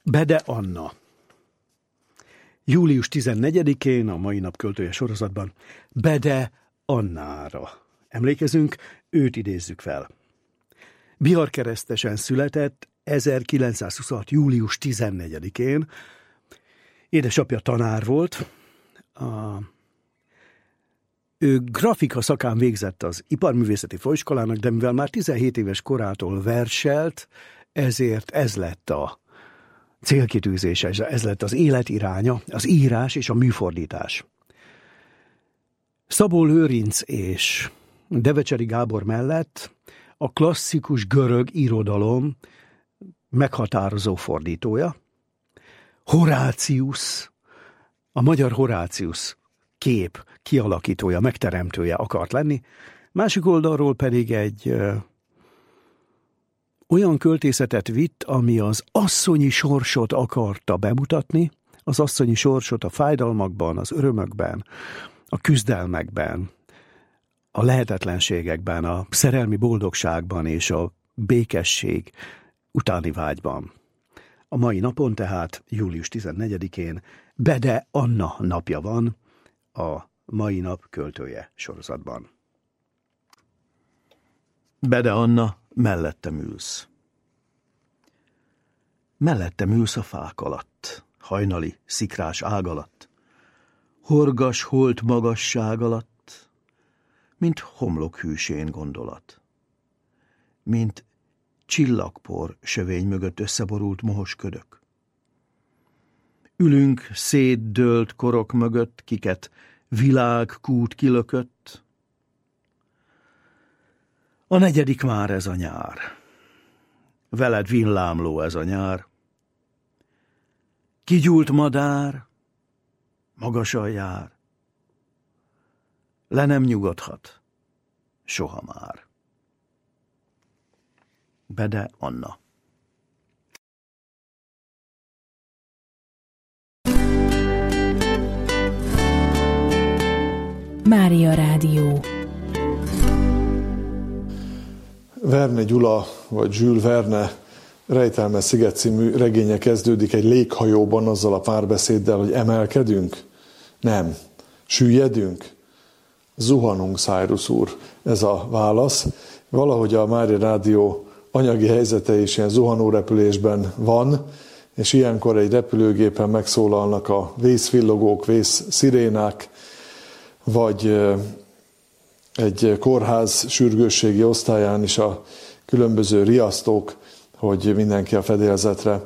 Bede Anna. Július 14-én a Mai Nap költője sorozatban Bede Annára emlékezünk, őt idézzük fel. Biharkeresztesen született 1926. július 14-én. Édesapja tanár volt. Ő grafika szakán végzett az Iparművészeti Főiskolának, de mivel már 17 éves korától verselt, ezért ez lett a célkitűzése, ez lett az életiránya, az írás és a műfordítás. Szabó Lőrinc és Devecseri Gábor mellett a klasszikus görög irodalom meghatározó fordítója, Horácius, a magyar Horácius kép kialakítója, megteremtője akart lenni, másik oldalról pedig egy olyan költészetet vitt, ami az asszonyi sorsot akarta bemutatni, az asszonyi sorsot a fájdalmakban, az örömökben, a küzdelmekben, a lehetetlenségekben, a szerelmi boldogságban és a békesség utáni vágyban. A mai napon tehát, július 14-én Bede Anna napja van a Mai Nap költője sorozatban. Bede Anna, mellettem ülsz. Mellettem ülsz a fák alatt, hajnali, szikrás ág alatt, horgas holt magasság alatt, mint homlok hűsén gondolat, mint csillagpor sövény mögött összeborult mohos ködök. Ülünk szétdőlt korok mögött, kiket világkút kilökött. A negyedik már ez a nyár, veled villámló ez a nyár. Kigyúlt madár, magasan jár, le nem nyugodhat, soha már. Bede Anna. Mária Rádió. Verne Gyula, vagy Jules Verne Rejtelmes sziget című regénye kezdődik egy léghajóban azzal a párbeszéddel, hogy emelkedünk? Nem. Süllyedünk? Zuhanunk, Cyrus úr. Ez a válasz. Valahogy a Mária Rádió anyagi helyzete is ilyen zuhanórepülésben van, és ilyenkor egy repülőgépen megszólalnak a vészvillogók, vészszirénák, vagy egy kórház sürgősségi osztályán is a különböző riasztók, hogy mindenki a fedélzetre.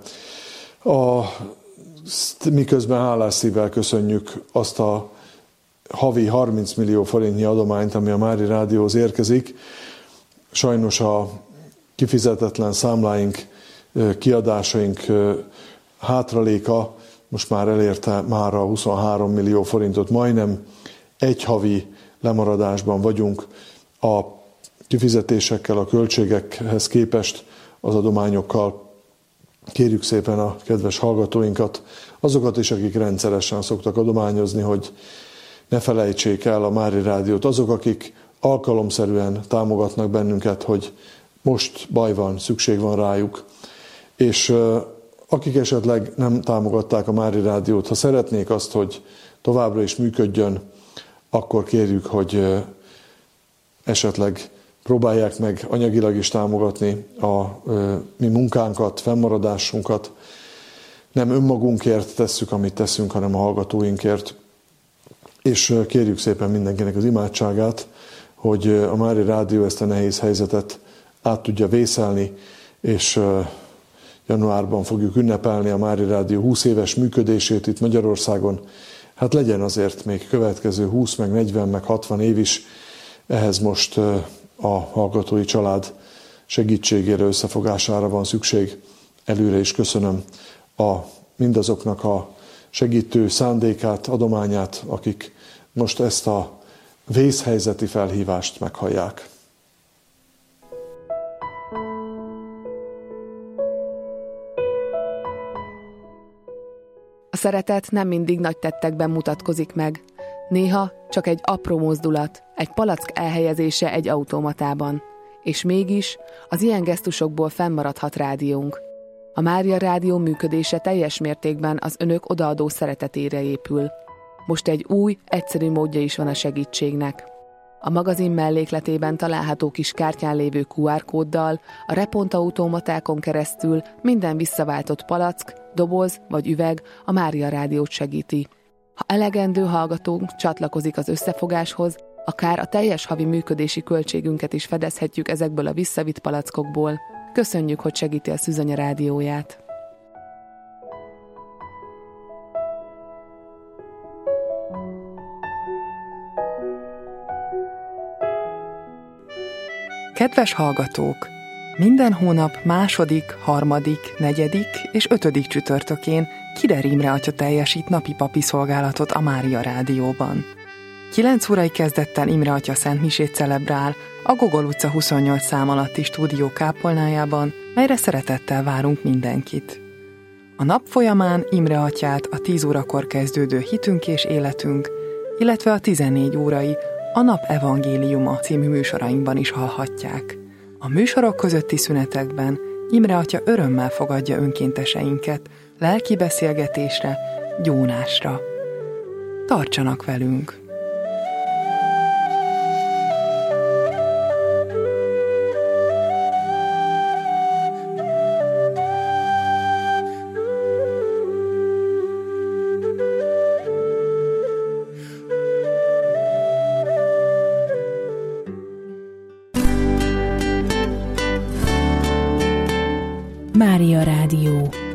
Miközben hálás szívvel köszönjük azt a havi 30 millió forintnyi adományt, ami a Mária Rádióhoz érkezik. Sajnos a kifizetetlen számláink, kiadásaink hátraléka most már elérte már a 23 millió forintot, majdnem egy havi lemaradásban vagyunk a kifizetésekkel, a költségekhez képest az adományokkal. Kérjük szépen a kedves hallgatóinkat, azokat is, akik rendszeresen szoktak adományozni, hogy ne felejtsék el a Mária Rádiót. Azok, akik alkalomszerűen támogatnak bennünket, hogy most baj van, szükség van rájuk. És akik esetleg nem támogatták a Mária Rádiót, ha szeretnék azt, hogy továbbra is működjön, akkor kérjük, hogy esetleg próbálják meg anyagilag is támogatni a mi munkánkat, fennmaradásunkat. Nem önmagunkért tesszük, amit teszünk, hanem a hallgatóinkért. És kérjük szépen mindenkinek az imádságát, hogy a Mária Rádió ezt a nehéz helyzetet át tudja vészelni, és januárban fogjuk ünnepelni a Mária Rádió 20 éves működését itt Magyarországon. Hát legyen azért még következő 20, meg 40, meg 60 év is. Ehhez most a hallgatói család segítségére, összefogására van szükség. Előre is köszönöm mindazoknak a segítő szándékát, adományát, akik most ezt a vészhelyzeti felhívást meghallják. A szeretet nem mindig nagy tettekben mutatkozik meg. Néha csak egy apró mozdulat, egy palack elhelyezése egy automatában. És mégis az ilyen gesztusokból fennmaradhat rádiónk. A Mária Rádió működése teljes mértékben az önök odaadó szeretetére épül. Most egy új, egyszerű módja is van a segítségnek. A magazin mellékletében található kis kártyán lévő QR kóddal a repontautomatákon keresztül minden visszaváltott palack, doboz vagy üveg a Mária Rádiót segíti. Ha elegendő hallgatónk csatlakozik az összefogáshoz, akár a teljes havi működési költségünket is fedezhetjük ezekből a visszavitt palackokból. Köszönjük, hogy segíti a Szűz Anya Rádióját! Kedves hallgatók! Minden hónap második, harmadik, negyedik és ötödik csütörtökén Kider Imre atya teljesít napi papi szolgálatot a Mária Rádióban. 9 órai kezdettel Imre atya szentmisét celebrál a Gogol utca 28 szám alatti stúdió kápolnájában, melyre szeretettel várunk mindenkit. A nap folyamán Imre atyát a 10 órakor kezdődő Hitünk és életünk, illetve a 14 órai a Nap Evangéliuma című műsorainkban is hallhatják. A műsorok közötti szünetekben Imre atya örömmel fogadja önkénteseinket lelki beszélgetésre, gyónásra. Tartsanak velünk! Mária Rádió.